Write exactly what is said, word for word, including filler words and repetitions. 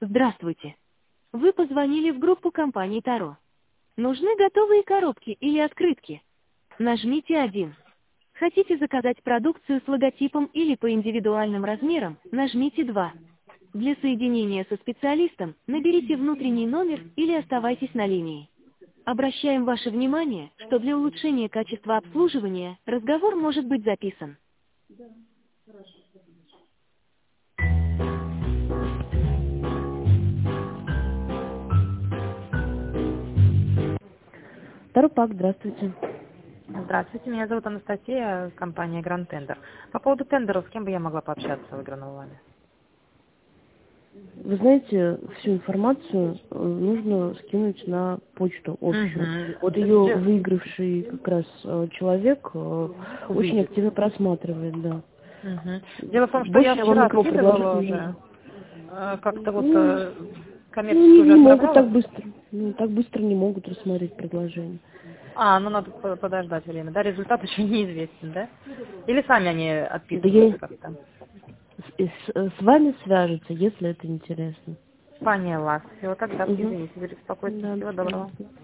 Здравствуйте. Вы позвонили в группу компании Таро. Нужны готовые коробки или открытки? Нажмите один. Хотите заказать продукцию с логотипом или по индивидуальным размерам? Нажмите два. Для соединения со специалистом наберите внутренний номер или оставайтесь на линии. Обращаем ваше внимание, что для улучшения качества обслуживания разговор может быть записан. Таропак, здравствуйте. Здравствуйте, меня зовут Анастасия, компания Grand Tender. По поводу тендеров, с кем бы я могла пообщаться, выигранного вами? Вы знаете, всю информацию э, нужно скинуть на почту общую. Угу. Вот ее выигравший как раз э, человек э, очень Увидит. активно просматривает, да. Угу. Дело в том, что Больше я я вам вчера никого предложить скидывала не могу. уже, э, как-то вот Ну, э, ну, не, коммерчески уже не могут так отправляла. быстро. Ну, так быстро не могут рассмотреть предложение. А, ну надо по- подождать время, да? Результат еще неизвестен, да? Или сами они Да я отписываются как-то? с, с- с вами свяжутся, если это интересно. Поняла. Все, тогда Угу. извините за беспокойство. Да, до Всего доброго. свидания.